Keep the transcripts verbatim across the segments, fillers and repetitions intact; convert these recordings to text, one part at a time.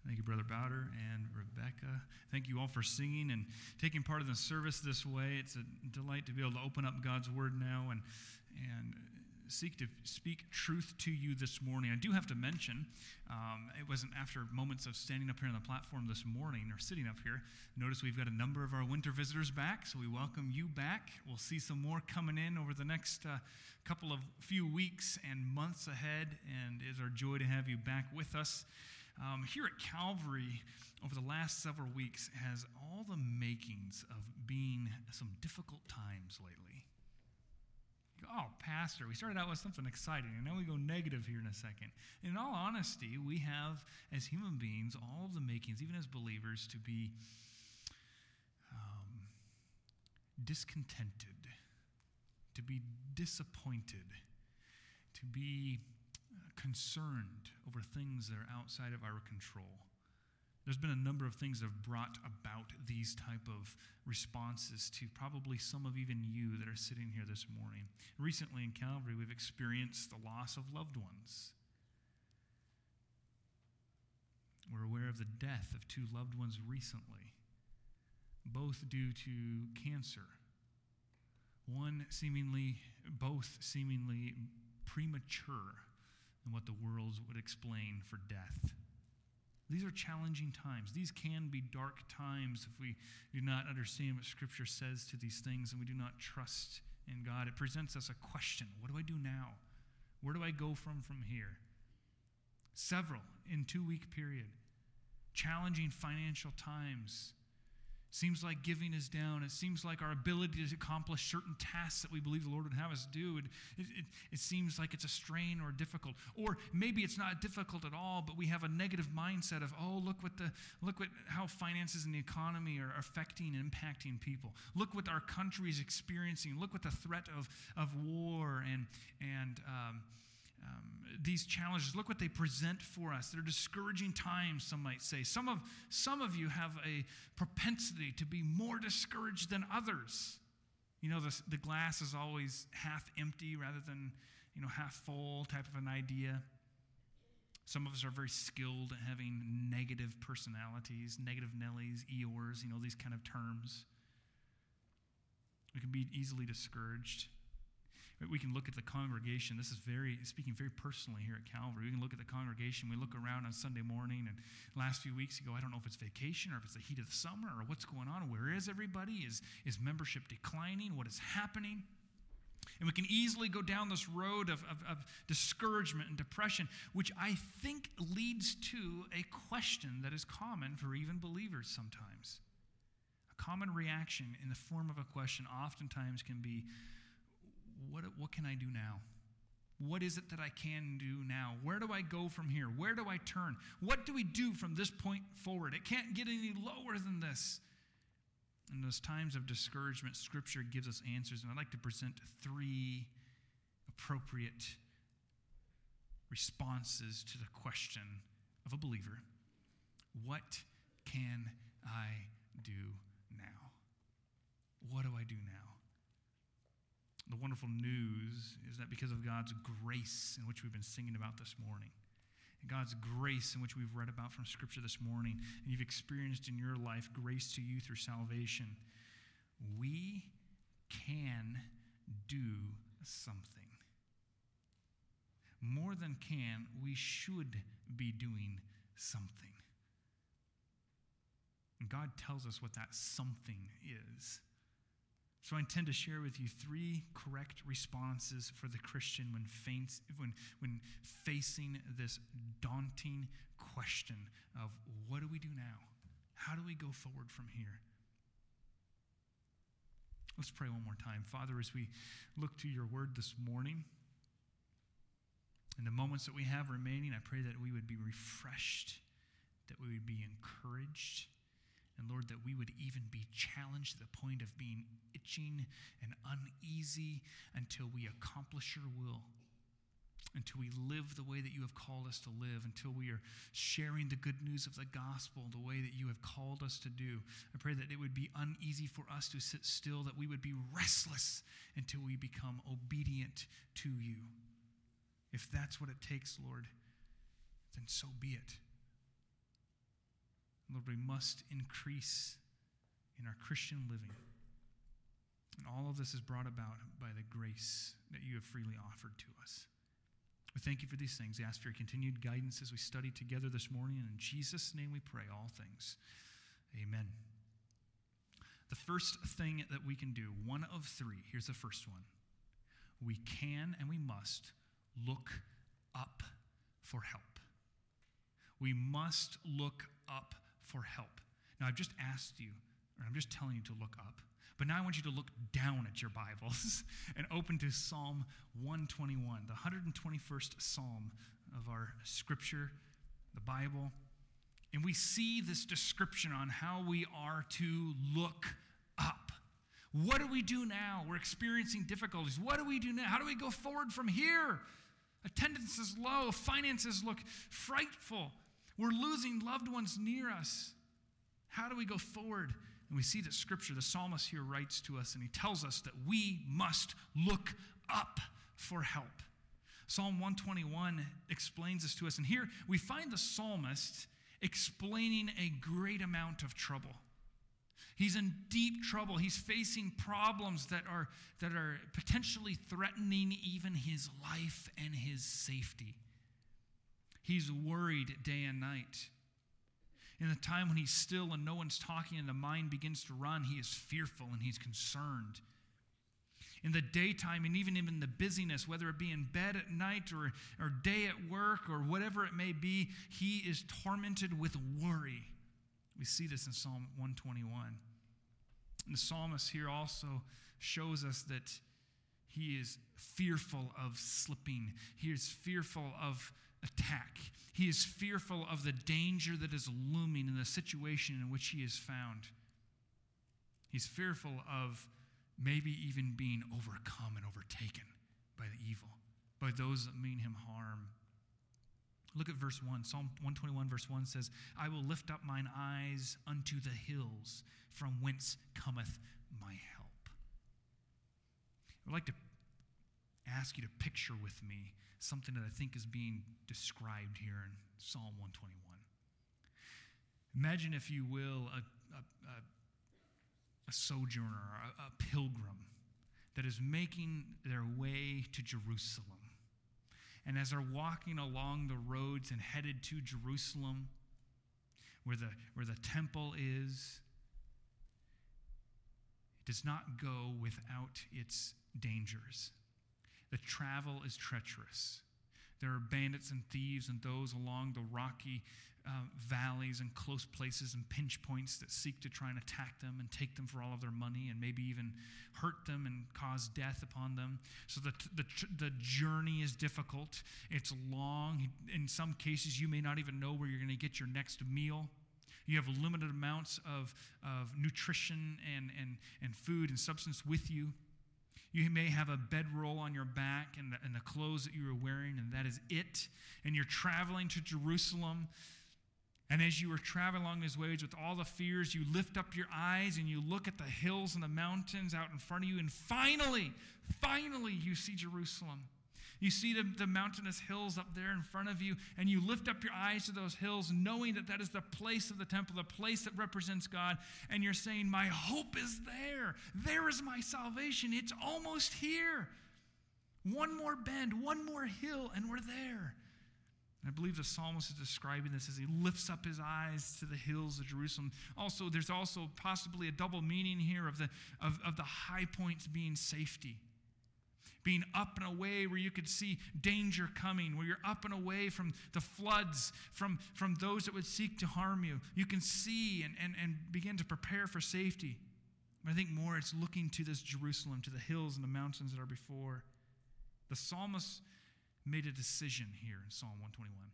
Thank you, Brother Bowder and Rebecca. Thank you all for singing and taking part in the service this way. It's a delight to be able to open up God's Word now and and seek to speak truth to you this morning. I do have to mention, um, it wasn't after moments of standing up here on the platform this morning or sitting up here. Notice we've got a number of our winter visitors back, so we welcome you back. We'll see some more coming in over the next uh, couple of few weeks and months ahead, and it is our joy to have you back with us. Um, here at Calvary, over the last several weeks, has all the makings of being some difficult times lately. Oh, Pastor, we started out with something exciting, and now we go negative here in a second. In all honesty, we have, as human beings, all of the makings, even as believers, to be um, discontented, to be disappointed, to be concerned over things that are outside of our control. There's been a number of things that have brought about these type of responses to probably some of even you that are sitting here this morning. Recently in Calvary, we've experienced the loss of loved ones. We're aware of the death of two loved ones recently, both due to cancer. One seemingly, both seemingly premature in what the world would explain for death. These are challenging times. These can be dark times if we do not understand what Scripture says to these things and we do not trust in God. It presents us a question. What do I do now? Where do I go from from here? Several in two-week period. Challenging financial times. Seems like giving is down. It seems like our ability to accomplish certain tasks that we believe the Lord would have us do, it, it, it seems like it's a strain or difficult. Or maybe it's not difficult at all, but we have a negative mindset of, oh, look what the look what how finances and the economy are affecting and impacting people. Look what our country is experiencing. Look what the threat of, of war and and um, Um, these challenges, look what they present for us. They're discouraging times, some might say. Some of some of you have a propensity to be more discouraged than others. You know, the, the glass is always half empty rather than, you know, half full type of an idea. Some of us are very skilled at having negative personalities, negative Nellies, Eeyores, you know, these kind of terms. We can be easily discouraged. We can look at the congregation. This is very, speaking very personally here at Calvary. We can look at the congregation. We look around on Sunday morning, and last few weeks you go, I don't know if it's vacation or if it's the heat of the summer or what's going on. Where is everybody? Is, is membership declining? What is happening? And we can easily go down this road of, of, of discouragement and depression, which I think leads to a question that is common for even believers sometimes. A common reaction in the form of a question oftentimes can be, What what can I do now? What is it that I can do now? Where do I go from here? Where do I turn? What do we do from this point forward? It can't get any lower than this. In those times of discouragement, Scripture gives us answers, and I'd like to present three appropriate responses to the question of a believer. What can I do now? What do I do now? The wonderful news is that because of God's grace, in which we've been singing about this morning, and God's grace in which we've read about from Scripture this morning, and you've experienced in your life grace to you through salvation, we can do something. More than can, we should be doing something. And God tells us what that something is. So I intend to share with you three correct responses for the Christian when, faints, when, when facing this daunting question of what do we do now? How do we go forward from here? Let's pray one more time. Father, as we look to your word this morning, in the moments that we have remaining, I pray that we would be refreshed, that we would be encouraged, and Lord, that we would even be challenged to the point of being itching and uneasy until we accomplish your will, until we live the way that you have called us to live, until we are sharing the good news of the gospel the way that you have called us to do. I pray that it would be uneasy for us to sit still, that we would be restless until we become obedient to you. If that's what it takes, Lord, then so be it. Lord, we must increase in our Christian living. And all of this is brought about by the grace that you have freely offered to us. We thank you for these things. We ask for your continued guidance as we study together this morning. And in Jesus' name we pray all things. Amen. The first thing that we can do, one of three, here's the first one. We can and we must look up for help. We must look up for help. Now, I've just asked you, or I'm just telling you to look up, but now I want you to look down at your Bibles and open to Psalm one twenty-one, the one hundred twenty-first Psalm of our scripture, the Bible. And we see this description on how we are to look up. What do we do now? We're experiencing difficulties. What do we do now? How do we go forward from here? Attendance is low. Finances look frightful. We're losing loved ones near us. How do we go forward? And we see that Scripture, the psalmist here writes to us, and he tells us that we must look up for help. Psalm one twenty-one explains this to us. And here we find the psalmist explaining a great amount of trouble. He's in deep trouble. He's facing problems that are, that are potentially threatening even his life and his safety. He's worried day and night. In the time when he's still and no one's talking and the mind begins to run, he is fearful and he's concerned. In the daytime and even in the busyness, whether it be in bed at night or, or day at work or whatever it may be, he is tormented with worry. We see this in Psalm one twenty-one. And the psalmist here also shows us that he is fearful of slipping. He is fearful of attack. He is fearful of the danger that is looming in the situation in which he is found. He's fearful of maybe even being overcome and overtaken by the evil, by those that mean him harm. Look at verse one. Psalm one twenty-one verse one says, I will lift up mine eyes unto the hills, from whence cometh my help. I'd like to ask you to picture with me something that I think is being described here in Psalm one twenty-one. Imagine, if you will, a, a, a, a sojourner, a, a pilgrim that is making their way to Jerusalem. And as they're walking along the roads and headed to Jerusalem, where the, where the temple is, it does not go without its dangers. The travel is treacherous. There are bandits and thieves and those along the rocky uh, valleys and close places and pinch points that seek to try and attack them and take them for all of their money and maybe even hurt them and cause death upon them. So the, the, the journey is difficult. It's long. In some cases, you may not even know where you're going to get your next meal. You have limited amounts of, of nutrition and, and, and food and substance with you. You may have a bedroll on your back and the, and the clothes that you are wearing, and that is it. And you're traveling to Jerusalem. And as you are traveling along these ways with all the fears, you lift up your eyes and you look at the hills and the mountains out in front of you. And finally, finally, you see Jerusalem. You see the, the mountainous hills up there in front of you, and you lift up your eyes to those hills, knowing that that is the place of the temple, the place that represents God, and you're saying, my hope is there. There is my salvation. It's almost here. One more bend, one more hill, and we're there. And I believe the psalmist is describing this as he lifts up his eyes to the hills of Jerusalem. Also, there's also possibly a double meaning here of the, of, of the high points being safety. Being up and away where you could see danger coming, where you're up and away from the floods, from, from those that would seek to harm you. You can see and, and, and begin to prepare for safety. But I think more it's looking to this Jerusalem, to the hills and the mountains that are before. The psalmist made a decision here in Psalm one twenty-one.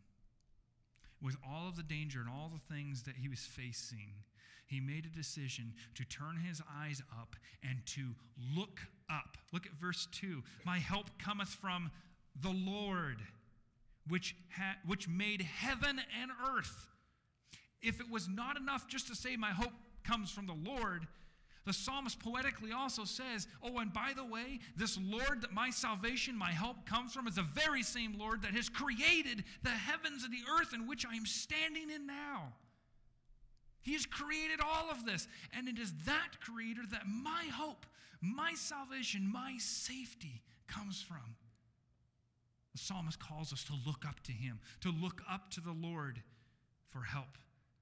With all of the danger and all the things that he was facing, he made a decision to turn his eyes up and to look up. Look at verse two. My help cometh from the Lord, which ha- which made heaven and earth. If it was not enough just to say my hope comes from the Lord, the psalmist poetically also says, oh, and by the way, this Lord that my salvation, my help comes from is the very same Lord that has created the heavens and the earth in which I am standing in now. He has created all of this. And it is that Creator that my hope, my salvation, my safety comes from. The psalmist calls us to look up to him, to look up to the Lord for help,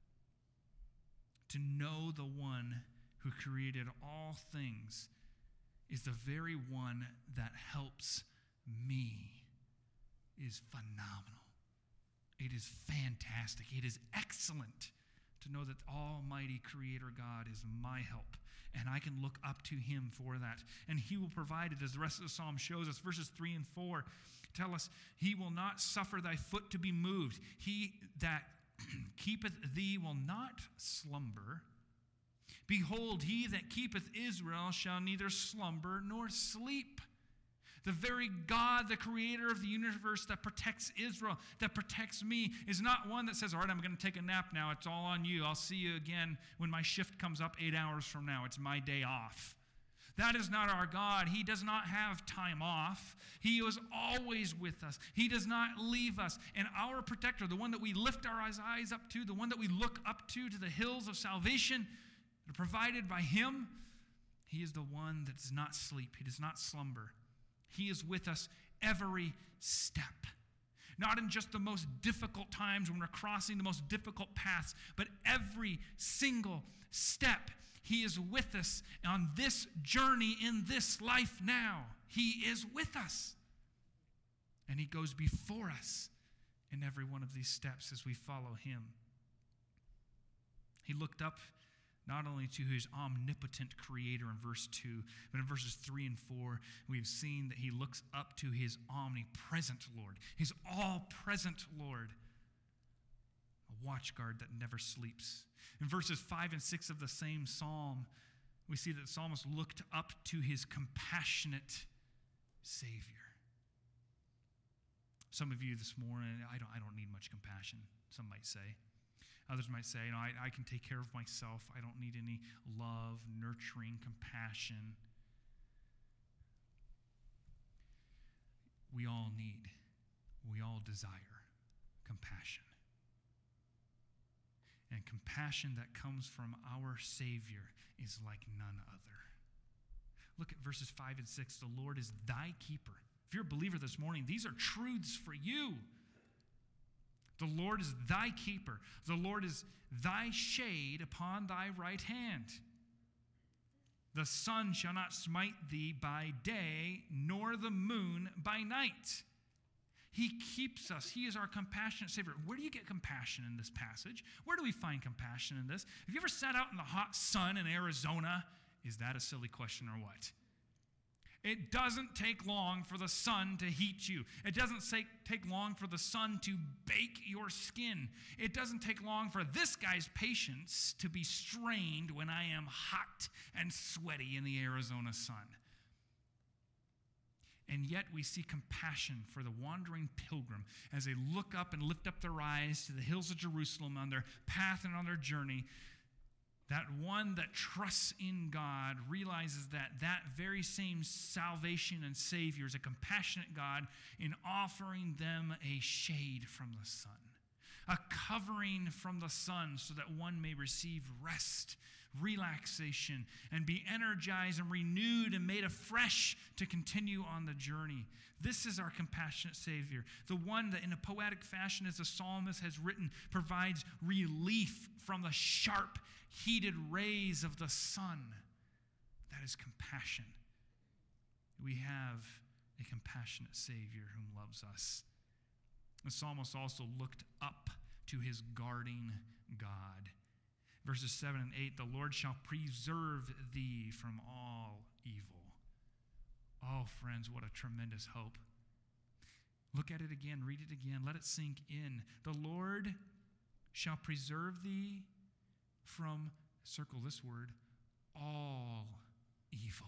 to know the one who created all things is the very one that helps me is phenomenal. It is fantastic. It is excellent to know that Almighty Creator God is my help, and I can look up to him for that. And he will provide it, as the rest of the psalm shows us. Verses three and four tell us, he will not suffer thy foot to be moved. He that keepeth thee will not slumber. Behold, he that keepeth Israel shall neither slumber nor sleep. The very God, the creator of the universe that protects Israel, that protects me, is not one that says, all right, I'm going to take a nap now. It's all on you. I'll see you again when my shift comes up eight hours from now. It's my day off. That is not our God. He does not have time off. He is always with us. He does not leave us. And our protector, the one that we lift our eyes up to, the one that we look up to, to the hills of salvation, that are provided by him, he is the one that does not sleep. He does not slumber. He is with us every step. Not in just the most difficult times when we're crossing the most difficult paths, but every single step. He is with us on this journey in this life now. He is with us. And he goes before us in every one of these steps as we follow him. He looked up not only to his omnipotent creator in verse two, but in verses three and four, we've seen that he looks up to his omnipresent Lord, his all-present Lord, a watchguard that never sleeps. In verses five and six of the same psalm, we see that the psalmist looked up to his compassionate Savior. Some of you this morning, I don't, I don't need much compassion, some might say. Others might say, you know, I, I can take care of myself. I don't need any love, nurturing, compassion. We all need, we all desire compassion. And compassion that comes from our Savior is like none other. Look at verses five and six. The Lord is thy keeper. If you're a believer this morning, these are truths for you. The Lord is thy keeper. The Lord is thy shade upon thy right hand. The sun shall not smite thee by day, nor the moon by night. He keeps us. He is our compassionate Savior. Where do you get compassion in this passage? Where do we find compassion in this? Have you ever sat out in the hot sun in Arizona? Is that a silly question or what? It doesn't take long for the sun to heat you. It doesn't take long for the sun to bake your skin. It doesn't take long for this guy's patience to be strained when I am hot and sweaty in the Arizona sun. And yet we see compassion for the wandering pilgrim as they look up and lift up their eyes to the hills of Jerusalem on their path and on their journey. That one that trusts in God realizes that that very same salvation and Savior is a compassionate God in offering them a shade from the sun, a covering from the sun so that one may receive rest, relaxation, and be energized and renewed and made afresh to continue on the journey. This is our compassionate Savior, the one that in a poetic fashion, as the psalmist has written, provides relief from the sharp, heated rays of the sun. That is compassion. We have a compassionate Savior whom loves us. The psalmist also looked up to his guarding God. Verses seven and eight, the Lord shall preserve thee from all evil. Oh, friends, what a tremendous hope. Look at it again, read it again, let it sink in. The Lord shall preserve thee from, circle this word, all evil.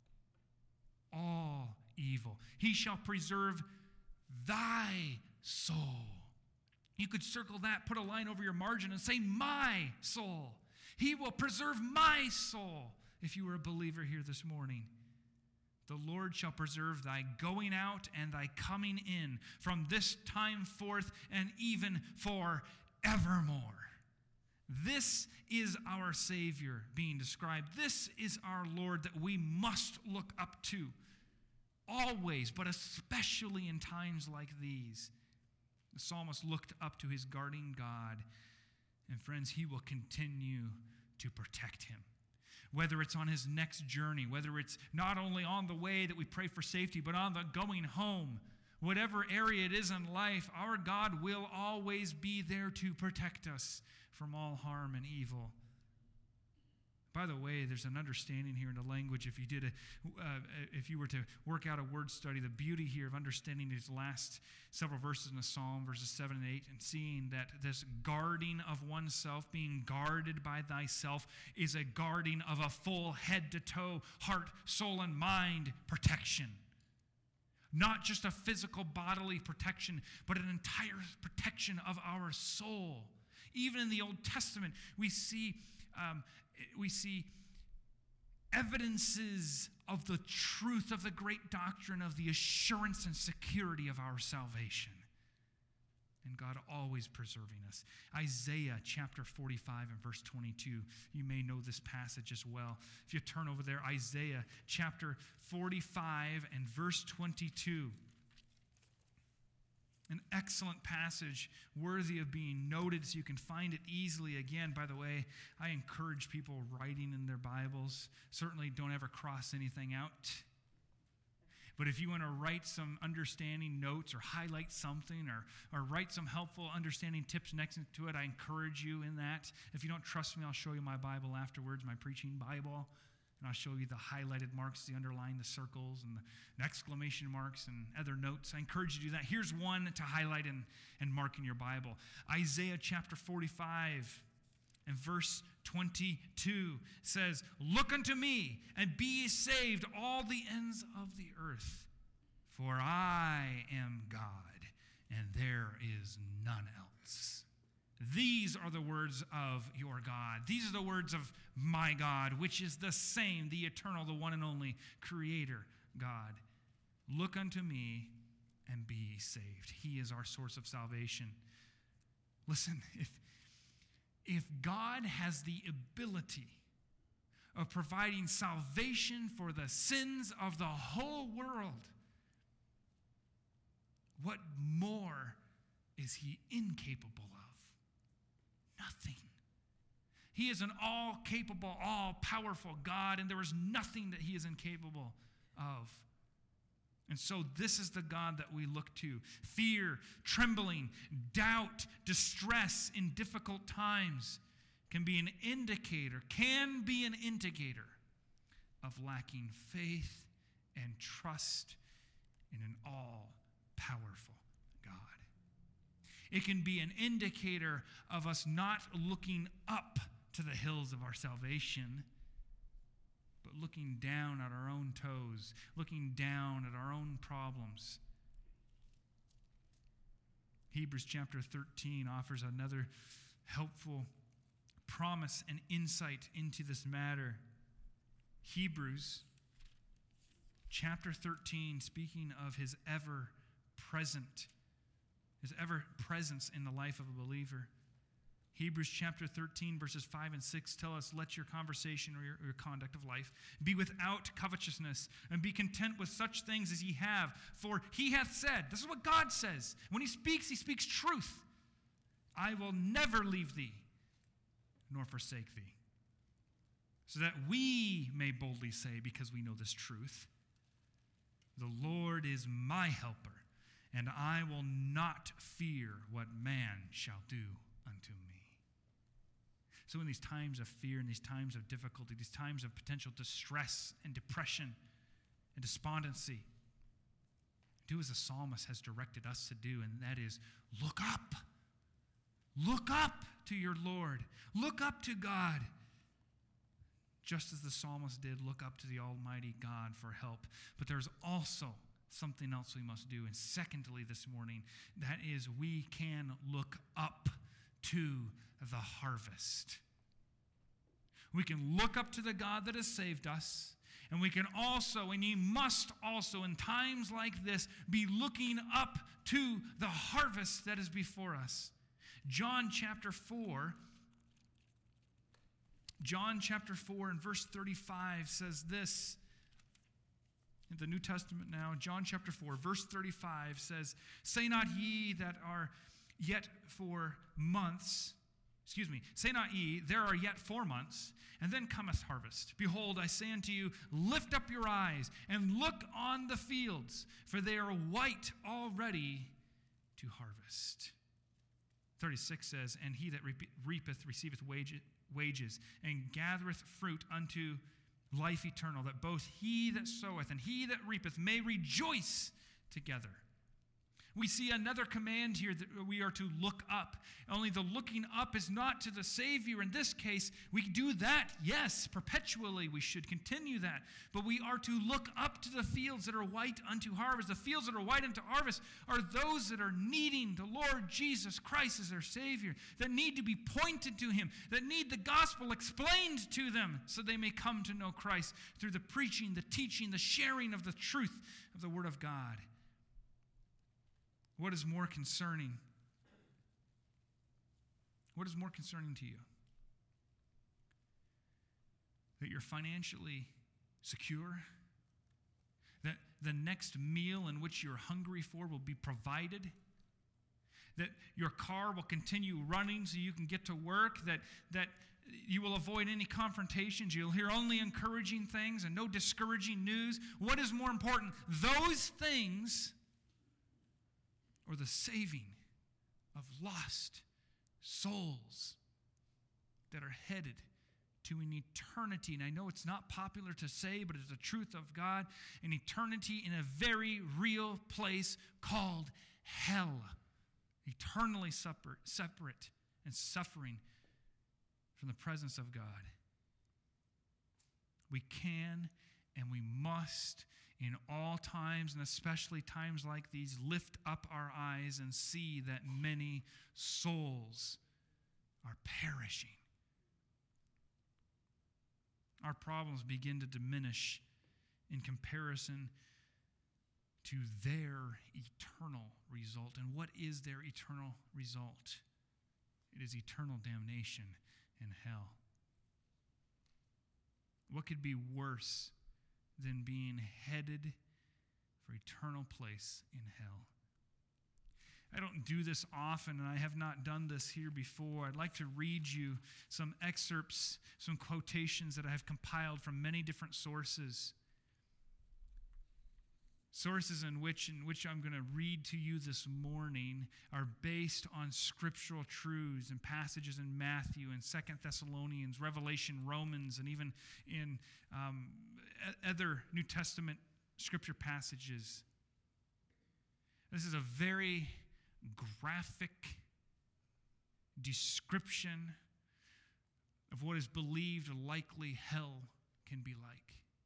All evil. He shall preserve thy soul. You could circle that, put a line over your margin and say, my soul. He will preserve my soul. If you were a believer here this morning, the Lord shall preserve thy going out and thy coming in from this time forth and even forevermore. This is our Savior being described. This is our Lord that we must look up to always, but especially in times like these. The psalmist looked up to his guarding God, and friends, he will continue to protect him. Whether it's on his next journey, whether it's not only on the way that we pray for safety, but on the going home, whatever area it is in life, our God will always be there to protect us from all harm and evil. By the way, there's an understanding here in the language. If you did a, uh, if you were to work out a word study, the beauty here of understanding these last several verses in the Psalm, verses seven and eight, and seeing that this guarding of oneself, being guarded by thyself, is a guarding of a full head to toe, heart, soul, and mind protection. Not just a physical bodily protection, but an entire protection of our soul. Even in the Old Testament, we see um, we see evidences of the truth of the great doctrine of the assurance and security of our salvation. And God always preserving us. Isaiah chapter forty-five and verse twenty-two. You may know this passage as well. If you turn over there, Isaiah chapter forty-five and verse twenty-two. An excellent passage worthy of being noted so you can find it easily. Again, by the way, I encourage people writing in their Bibles. Certainly don't ever cross anything out. But if you want to write some understanding notes or highlight something or, or write some helpful understanding tips next to it, I encourage you in that. If you don't trust me, I'll show you my Bible afterwards, my preaching Bible. And I'll show you the highlighted marks, the underline, the circles, and the exclamation marks, and other notes. I encourage you to do that. Here's one to highlight and, and mark in your Bible. Isaiah chapter forty-five and verse twenty-two says, "Look unto me, and be ye saved, all the ends of the earth. For I am God, and there is none else." These are the words of your God. These are the words of my God, which is the same, the eternal, the one and only Creator God. Look unto me and be ye saved. He is our source of salvation. Listen, if, if God has the ability of providing salvation for the sins of the whole world, what more is he incapable of? Nothing. He is an all-capable, all-powerful God, and there is nothing that he is incapable of. And so this is the God that we look to. Fear, trembling, doubt, distress in difficult times can be an indicator, can be an indicator of lacking faith and trust in an all-powerful God. It can be an indicator of us not looking up to the hills of our salvation, but looking down at our own toes, looking down at our own problems. Hebrews chapter thirteen offers another helpful promise and insight into this matter. Hebrews chapter thirteen, speaking of his ever-present His ever-presence in the life of a believer. Hebrews chapter thirteen, verses five and six tell us, "Let your conversation or your, or your conduct of life be without covetousness, and be content with such things as ye have. For he hath said," this is what God says. When he speaks, he speaks truth. "I will never leave thee, nor forsake thee." So that we may boldly say, because we know this truth, "The Lord is my helper, and I will not fear what man shall do unto me." So in these times of fear, in these times of difficulty, these times of potential distress and depression and despondency, do as the psalmist has directed us to do, and that is look up. Look up to your Lord. Look up to God. Just as the psalmist did, look up to the Almighty God for help. But there's also something else we must do. And secondly this morning, that is we can look up to the harvest. We can look up to the God that has saved us, and we can also, and ye must also in times like this, be looking up to the harvest that is before us. John chapter four John chapter four and verse thirty-five says this. In the New Testament now, John chapter four, verse thirty-five says, "Say not ye that are yet for months, excuse me, say not ye, there are yet four months, and then cometh harvest. Behold, I say unto you, lift up your eyes, and look on the fields, for they are white already to harvest." thirty-six says, "And he that reapeth receiveth wages, and gathereth fruit unto life eternal, that both he that soweth and he that reapeth may rejoice together." We see another command here that we are to look up. Only the looking up is not to the Savior. In this case, we do that, yes, perpetually. We should continue that. But we are to look up to the fields that are white unto harvest. The fields that are white unto harvest are those that are needing the Lord Jesus Christ as their Savior, that need to be pointed to Him, that need the gospel explained to them so they may come to know Christ through the preaching, the teaching, the sharing of the truth of the Word of God. What is more concerning? What is more concerning to you? That you're financially secure? That the next meal in which you're hungry for will be provided? That your car will continue running so you can get to work? That, that you will avoid any confrontations? You'll hear only encouraging things and no discouraging news? What is more important? Those things, or the saving of lost souls that are headed to an eternity? And I know it's not popular to say, but it's the truth of God. An eternity in a very real place called hell. Eternally separate, separate and suffering from the presence of God. We can and we must, in all times, and especially times like these, lift up our eyes and see that many souls are perishing. Our problems begin to diminish in comparison to their eternal result. And what is their eternal result? It is eternal damnation in hell. What could be worse than being headed for eternal place in hell? I don't do this often, and I have not done this here before. I'd like to read you some excerpts, some quotations that I have compiled from many different sources. Sources in which, in which I'm going to read to you this morning are based on scriptural truths and passages in Matthew and Second Thessalonians, Revelation, Romans, and even in um, other New Testament scripture passages. This is a very graphic description of what is believed likely hell can be like.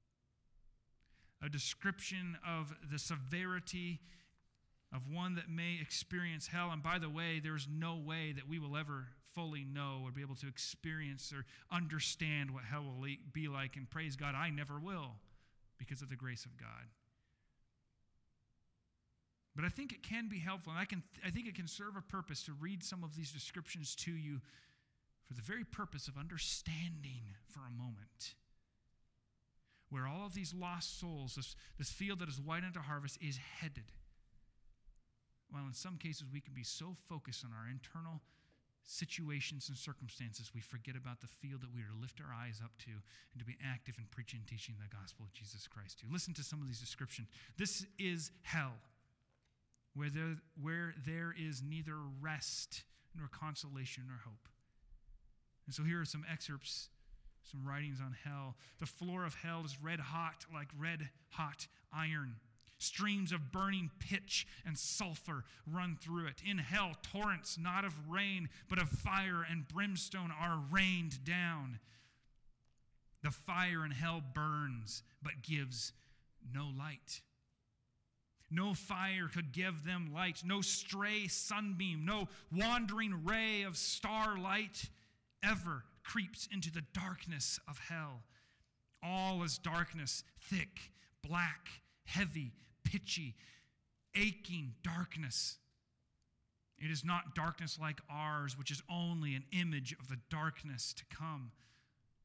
A description of the severity of one that may experience hell. And by the way, there's no way that we will ever fully know or be able to experience or understand what hell will be like. And praise God, I never will, because of the grace of God. But I think it can be helpful, and I can I think it can serve a purpose to read some of these descriptions to you for the very purpose of understanding for a moment where all of these lost souls, this, this field that is white unto harvest, is headed. While in some cases we can be so focused on our internal situations and circumstances, we forget about the field that we are to lift our eyes up to and to be active in preaching and teaching the gospel of Jesus Christ to. Listen to some of these descriptions. This is hell, where there, where there is neither rest nor consolation nor hope. And so here are some excerpts, some writings on hell. The floor of hell is red hot, like red hot iron. Streams of burning pitch and sulfur run through it. In hell, torrents not of rain, but of fire and brimstone are rained down. The fire in hell burns, but gives no light. No fire could give them light. No stray sunbeam, no wandering ray of starlight ever creeps into the darkness of hell. All is darkness, thick, black, heavy, pitchy, aching darkness. It is not darkness like ours, which is only an image of the darkness to come.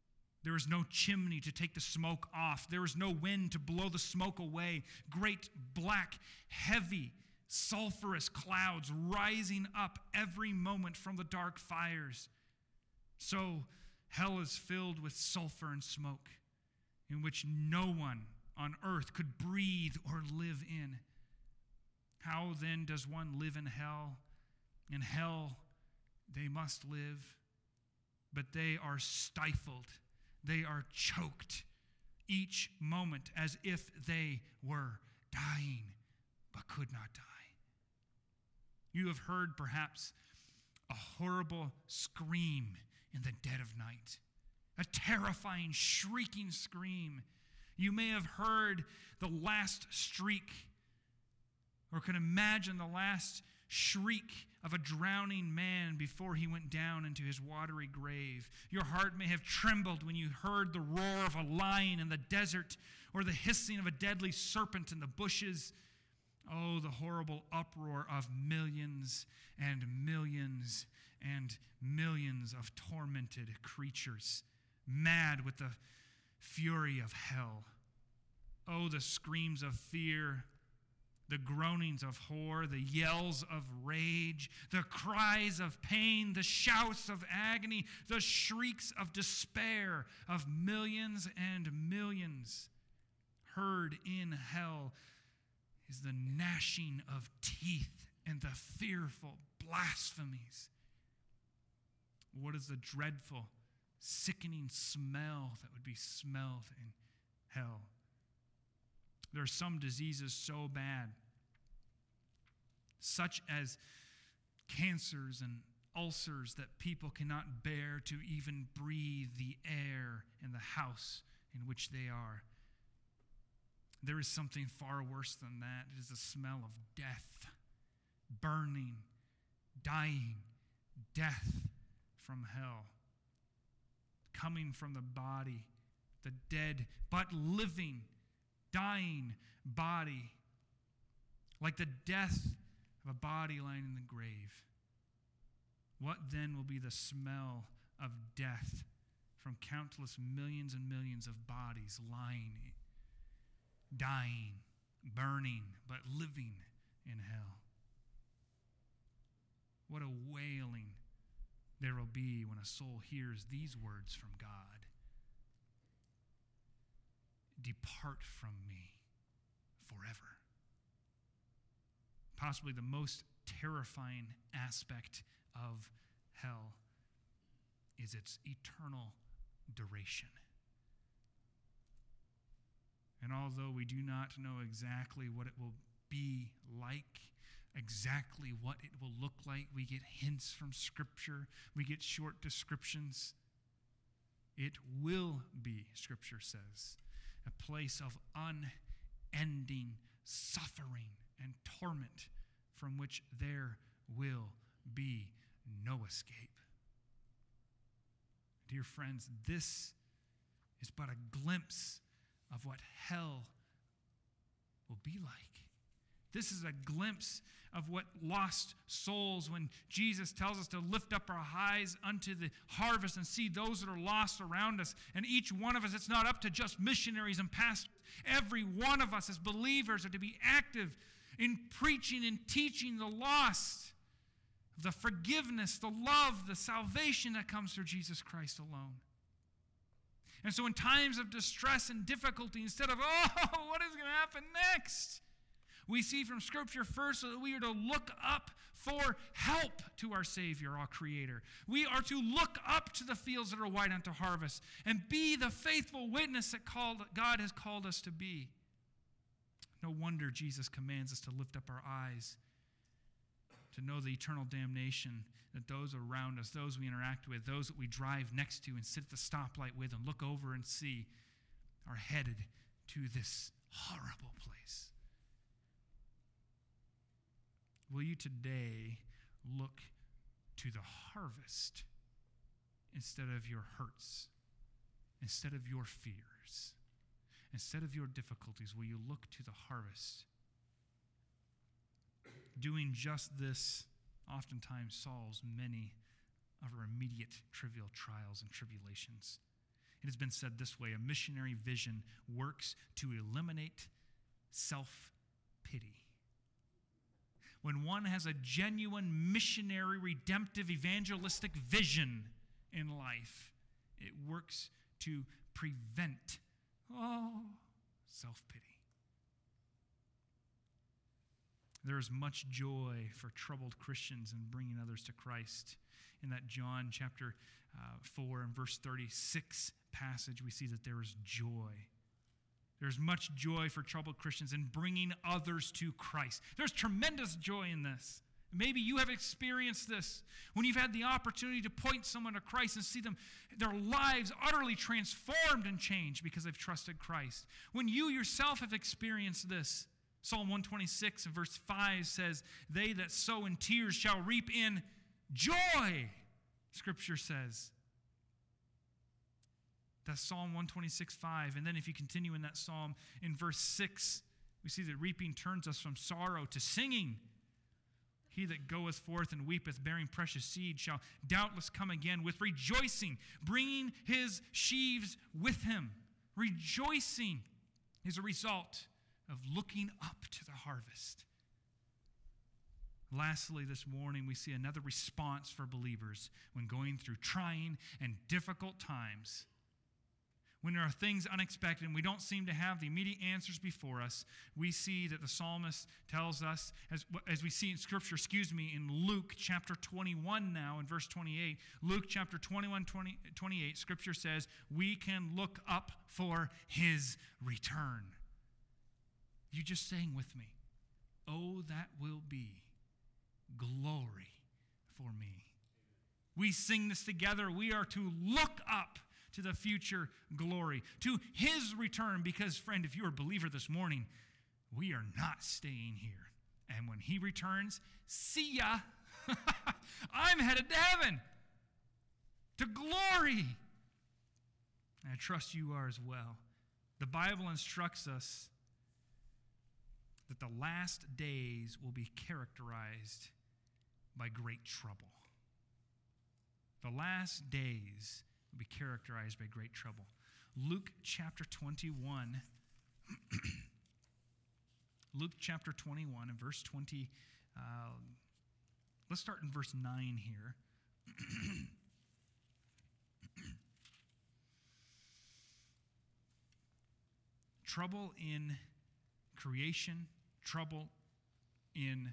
There is no chimney to take the smoke off. There is no wind to blow the smoke away. Great, black, heavy, sulfurous clouds rising up every moment from the dark fires. So hell is filled with sulfur and smoke, in which no one on earth could breathe or live in. How then does one live in hell? In hell they must live, but they are stifled. They are choked each moment as if they were dying, but could not die. You have heard perhaps a horrible scream in the dead of night, a terrifying, shrieking scream. You may have heard the last shriek, or can imagine the last shriek of a drowning man before he went down into his watery grave. Your heart may have trembled when you heard the roar of a lion in the desert, or the hissing of a deadly serpent in the bushes. Oh, the horrible uproar of millions and millions and millions of tormented creatures, mad with the fury of hell. Oh, the screams of fear, the groanings of horror, the yells of rage, the cries of pain, the shouts of agony, the shrieks of despair of millions and millions. Heard in hell is the gnashing of teeth and the fearful blasphemies. What is the dreadful, sickening smell that would be smelled in hell? There are some diseases so bad, such as cancers and ulcers, that people cannot bear to even breathe the air in the house in which they are. There is something far worse than that. It is the smell of death, burning, dying, death from hell, coming from the body, the dead but living, dying body, like the death of a body lying in the grave. What then will be the smell of death from countless millions and millions of bodies lying, dying, burning, but living in hell? What a wailing there will be when a soul hears these words from God. Depart from me forever. Possibly the most terrifying aspect of hell is its eternal duration. And although we do not know exactly what it will be like, exactly what it will look like, we get hints from Scripture, we get short descriptions. It will be, Scripture says, a place of unending suffering and torment from which there will be no escape. Dear friends, this is but a glimpse of what hell will be like. This is a glimpse of what lost souls, when Jesus tells us to lift up our eyes unto the harvest and see those that are lost around us. And each one of us, it's not up to just missionaries and pastors. Every one of us as believers are to be active in preaching and teaching the lost the forgiveness, the love, the salvation that comes through Jesus Christ alone. And so in times of distress and difficulty, instead of, oh, what is going to happen next? We see from Scripture first that we are to look up for help to our Savior, our Creator. We are to look up to the fields that are white unto harvest and be the faithful witness that called, God has called us to be. No wonder Jesus commands us to lift up our eyes, to know the eternal damnation that those around us, those we interact with, those that we drive next to and sit at the stoplight with and look over and see are headed to this horrible place. Will you today look to the harvest instead of your hurts, instead of your fears, instead of your difficulties? Will you look to the harvest? Doing just this oftentimes solves many of our immediate trivial trials and tribulations. It has been said this way: a missionary vision works to eliminate self-pity. When one has a genuine missionary, redemptive, evangelistic vision in life, it works to prevent, oh, self-pity. There is much joy for troubled Christians in bringing others to Christ. In that John chapter uh, four and verse thirty-six passage, we see that there is joy. There's much joy for troubled Christians in bringing others to Christ. There's tremendous joy in this. Maybe you have experienced this when you've had the opportunity to point someone to Christ and see them, their lives utterly transformed and changed because they've trusted Christ. When you yourself have experienced this, Psalm one twenty-six and verse five says, "They that sow in tears shall reap in joy," Scripture says. That's Psalm one twenty-six, five. And then if you continue in that psalm, in verse six, we see that reaping turns us from sorrow to singing. "He that goeth forth and weepeth, bearing precious seed, shall doubtless come again with rejoicing, bringing his sheaves with him." Rejoicing is a result of looking up to the harvest. Lastly, this morning, we see another response for believers when going through trying and difficult times. When there are things unexpected and we don't seem to have the immediate answers before us, we see that the psalmist tells us, as, as we see in Scripture, excuse me, in Luke chapter twenty-one now, in verse twenty-eight, Luke chapter twenty-one, twenty, twenty-eight, Scripture says, we can look up for his return. You just saying with me, "Oh, that will be glory for me." We sing this together. We are to look up to the future glory, to his return, because, friend, if you're a believer this morning, we are not staying here. And when he returns, see ya. I'm headed to heaven, to glory. And I trust you are as well. The Bible instructs us that the last days will be characterized by great trouble. The last days will be characterized by great trouble. Luke chapter twenty-one. Luke chapter twenty-one and verse twenty. Uh, let's start in verse nine here. Trouble in creation, trouble in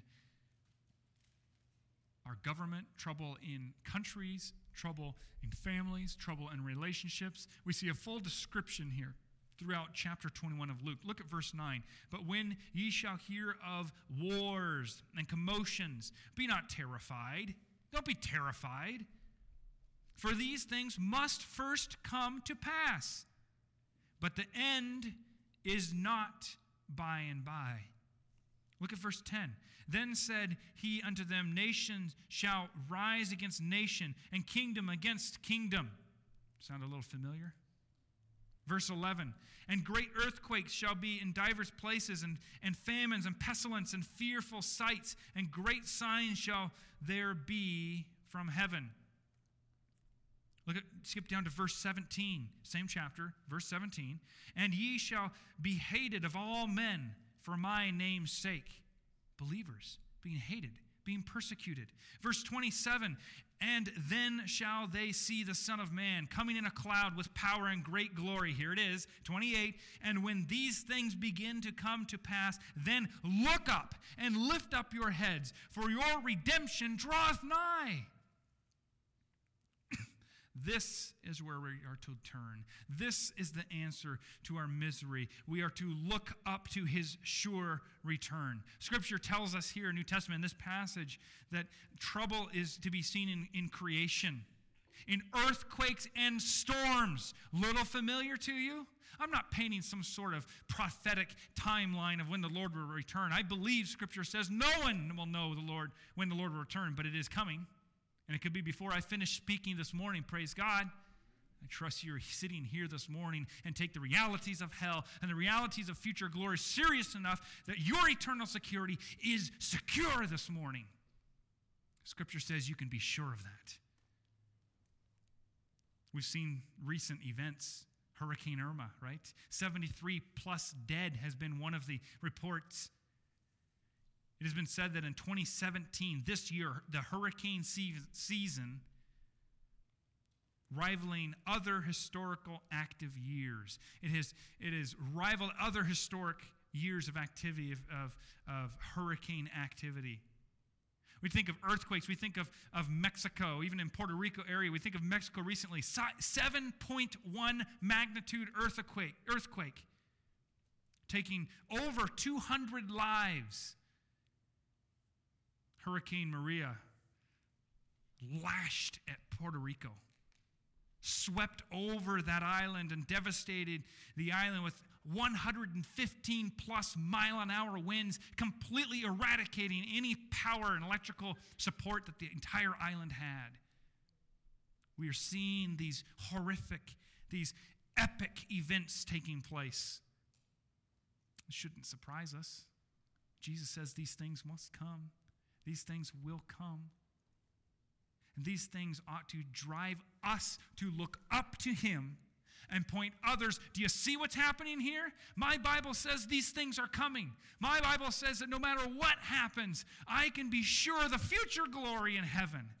our government, trouble in countries, trouble in families, trouble in relationships. We see a full description here throughout chapter twenty-one of Luke. Look at verse nine. "But when ye shall hear of wars and commotions, be not terrified." Don't be terrified. "For these things must first come to pass, but the end is not by and by." Look at verse ten. "Then said he unto them, Nation shall rise against nation, and kingdom against kingdom." Sound a little familiar? Verse eleven. "And great earthquakes shall be in divers places, and, and famines, and pestilence, and fearful sights, and great signs shall there be from heaven." Look at, skip down to verse seventeen, same chapter, verse seventeen. "And ye shall be hated of all men for my name's sake." Believers being hated, being persecuted. Verse twenty-seven, "And then shall they see the Son of Man coming in a cloud with power and great glory." Here it is, twenty-eight. "And when these things begin to come to pass, then look up and lift up your heads, for your redemption draweth nigh." This is where we are to turn. This is the answer to our misery. We are to look up to his sure return. Scripture tells us here in New Testament, in this passage, that trouble is to be seen in, in creation, in earthquakes and storms. Little familiar to you? I'm not painting some sort of prophetic timeline of when the Lord will return. I believe Scripture says no one will know the Lord when the Lord will return, but it is coming. And it could be before I finish speaking this morning, praise God. I trust you're sitting here this morning and take the realities of hell and the realities of future glory serious enough that your eternal security is secure this morning. Scripture says you can be sure of that. We've seen recent events. Hurricane Irma, right? seventy-three plus dead has been one of the reports. It has been said that in twenty seventeen, this year, the hurricane season, rivaling other historical active years. It has, it has rivaled other historic years of activity, of, of, of hurricane activity. We think of earthquakes. We think of, of Mexico, even in Puerto Rico area. We think of Mexico recently. seven point one magnitude earthquake, earthquake, taking over two hundred lives. Hurricane Maria lashed at Puerto Rico, swept over that island and devastated the island with one hundred fifteen plus mile an hour winds, completely eradicating any power and electrical support that the entire island had. We are seeing these horrific, these epic events taking place. It shouldn't surprise us. Jesus says these things must come. These things will come. And these things ought to drive us to look up to him and point others. Do you see what's happening here? My Bible says these things are coming. My Bible says that no matter what happens, I can be sure of the future glory in heaven. Amen.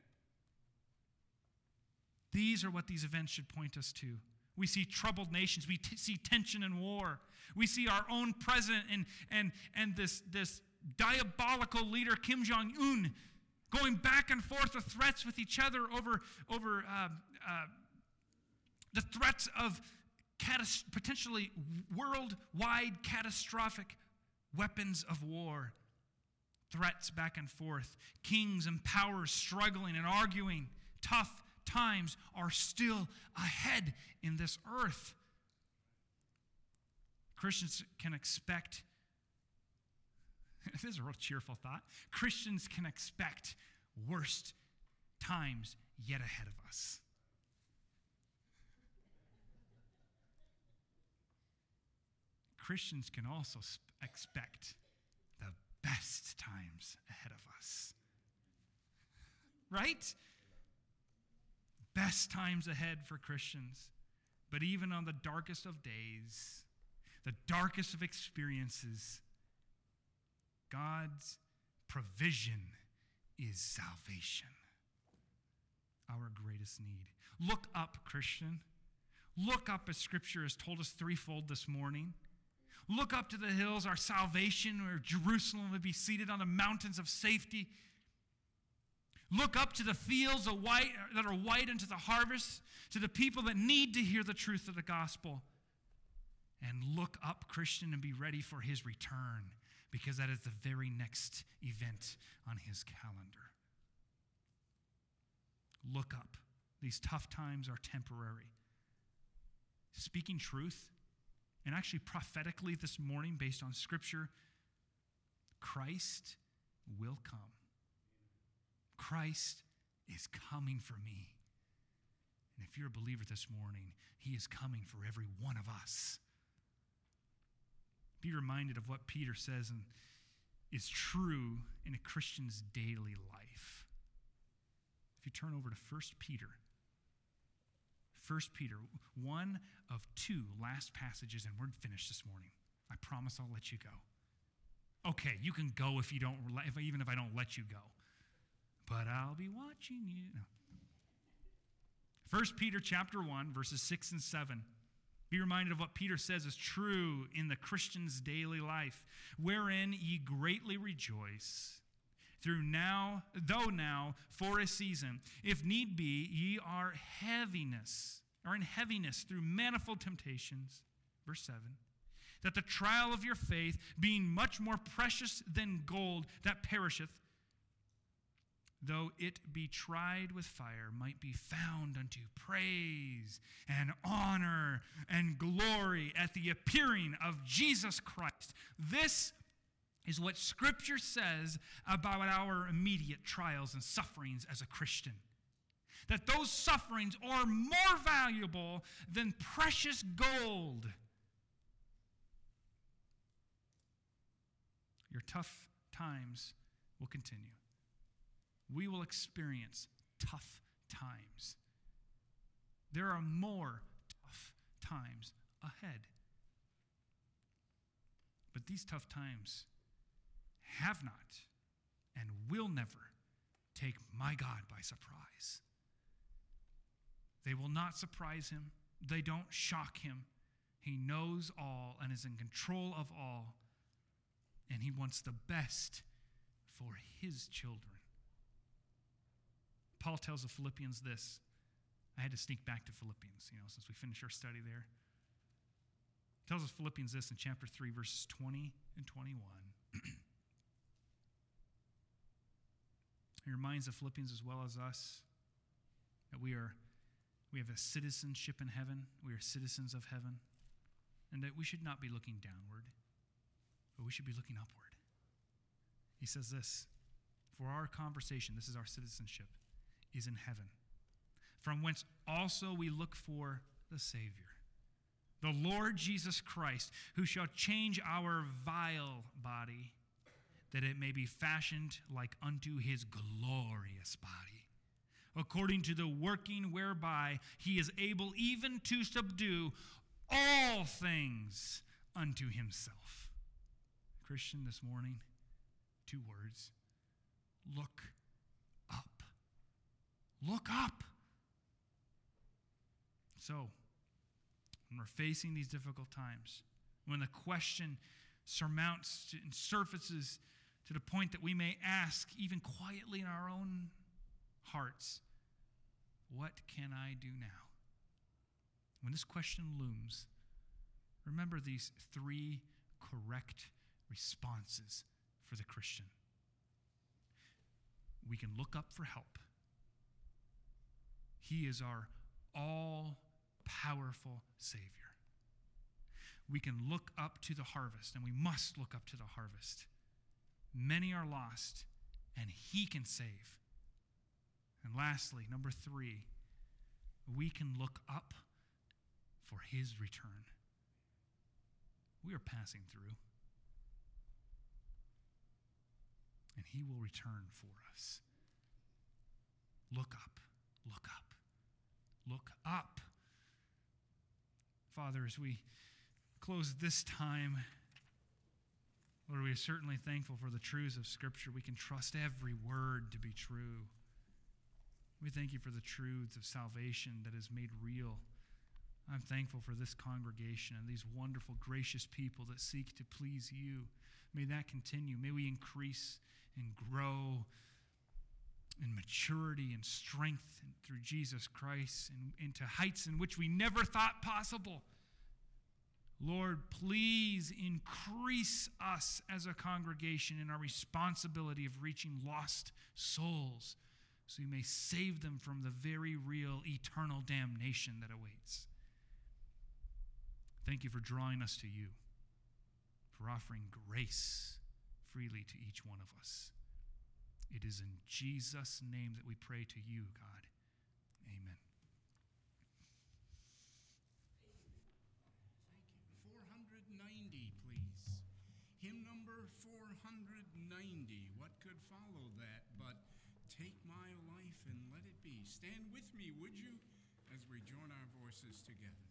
These are what these events should point us to. We see troubled nations. We t- see tension and war. We see our own president and, and, and this, this diabolical leader, Kim Jong-un, going back and forth with threats with each other over, over uh, uh, the threats of catas- potentially worldwide catastrophic weapons of war. Threats back and forth. Kings and powers struggling and arguing. Tough times are still ahead in this earth. Christians can expect, this is a real cheerful thought, Christians can expect worst times yet ahead of us. Christians can also expect the best times ahead of us. Right? Best times ahead for Christians. But even on the darkest of days, the darkest of experiences, God's provision is salvation. Our greatest need. Look up, Christian. Look up as Scripture has told us threefold this morning. Look up to the hills, our salvation, where Jerusalem would be seated on the mountains of safety. Look up to the fields of white, that are white unto the harvest, to the people that need to hear the truth of the gospel. And look up, Christian, and be ready for his return, because that is the very next event on his calendar. Look up. These tough times are temporary. Speaking truth, and actually prophetically this morning, based on Scripture, Christ will come. Christ is coming for me. And if you're a believer this morning, he is coming for every one of us. Be reminded of what Peter says and is true in a Christian's daily life. If you turn over to First Peter, First Peter, one of two last passages, and we're finished this morning. I promise I'll let you go. Okay, you can go if you don't, if, even if I don't let you go. But I'll be watching you. No. First Peter chapter one, verses six and seven. Be reminded of what Peter says is true in the Christian's daily life, wherein ye greatly rejoice, through now, though now, for a season, if need be, ye are heaviness, or in heaviness through manifold temptations. Verse seven. That the trial of your faith, being much more precious than gold that perisheth, though it be tried with fire, might be found unto praise and honor and glory at the appearing of Jesus Christ. This is what Scripture says about our immediate trials and sufferings as a Christian. That those sufferings are more valuable than precious gold. Your tough times will continue. We will experience tough times. There are more tough times ahead. But these tough times have not and will never take my God by surprise. They will not surprise him. They don't shock him. He knows all and is in control of all. And he wants the best for his children. Paul tells the Philippians this. I had to sneak back to Philippians, you know, since we finished our study there. He tells us Philippians this in chapter three, verses twenty and twenty-one. He reminds the Philippians as well as us that we are we have a citizenship in heaven. We are citizens of heaven. And that we should not be looking downward, but we should be looking upward. He says this, for our conversation, this is our citizenship, is in heaven, from whence also we look for the Savior, the Lord Jesus Christ, who shall change our vile body, that it may be fashioned like unto his glorious body, according to the working whereby he is able even to subdue all things unto himself. Christian, this morning, two words. Look up. Look up. So, when we're facing these difficult times, when the question surmounts and surfaces to the point that we may ask, even quietly in our own hearts, what can I do now? When this question looms, remember these three correct responses for the Christian. We can look up for help. He is our all-powerful Savior. We can look up to the harvest, and we must look up to the harvest. Many are lost, and he can save. And lastly, number three, we can look up for his return. We are passing through, and he will return for us. Look up, look up, look up. Father, as we close this time, Lord, we are certainly thankful for the truths of Scripture. We can trust every word to be true. We thank you for the truths of salvation that is made real. I'm thankful for this congregation and these wonderful, gracious people that seek to please you. May that continue. May we increase and grow in maturity and strength through Jesus Christ and into heights in which we never thought possible. Lord, please increase us as a congregation in our responsibility of reaching lost souls so you may save them from the very real eternal damnation that awaits. Thank you for drawing us to you, for offering grace freely to each one of us. It is in Jesus' name that we pray to you, God. Amen. four ninety, please. Hymn number four ninety. What could follow that but take my life and let it be? Stand with me, would you, as we join our voices together.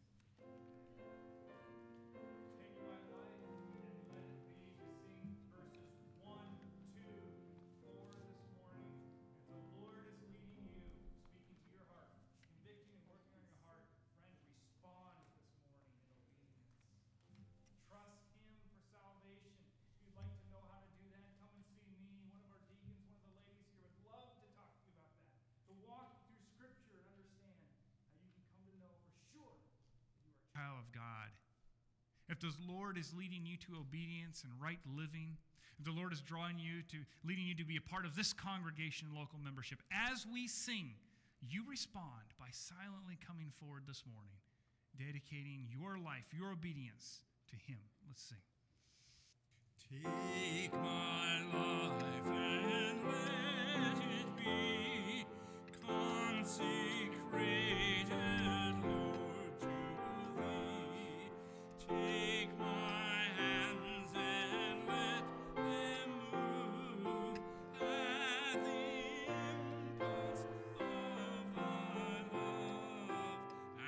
Child of God. If the Lord is leading you to obedience and right living, if the Lord is drawing you to, leading you to be a part of this congregation local membership, as we sing, you respond by silently coming forward this morning, dedicating your life, your obedience to Him. Let's sing. Take my life and let it be consecrated, Lord, to Thee. Take my hands and let them move at the impulse of Thy love,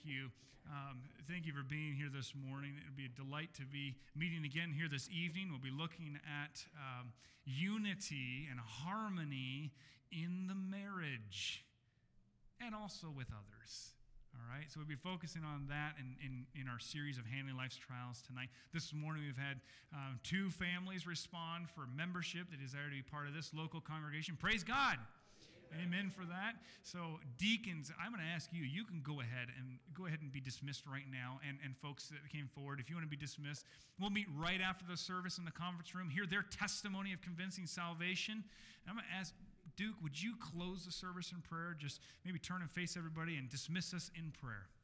thank you. Um, thank you for being here this morning. It'll be a delight to be meeting again here this evening. We'll be looking at um, unity and harmony in the marriage and also with others. All right, so we'll be focusing on that in, in, in our series of Handling Life's Trials tonight. This morning we've had um, two families respond for membership. They desire to be part of this local congregation. Praise God. Amen for that. So deacons, I'm going to ask you, you can go ahead and go ahead and be dismissed right now. And, and folks that came forward, if you want to be dismissed, we'll meet right after the service in the conference room, hear their testimony of convincing salvation. And I'm going to ask, Duke, would you close the service in prayer? Just maybe turn and face everybody and dismiss us in prayer.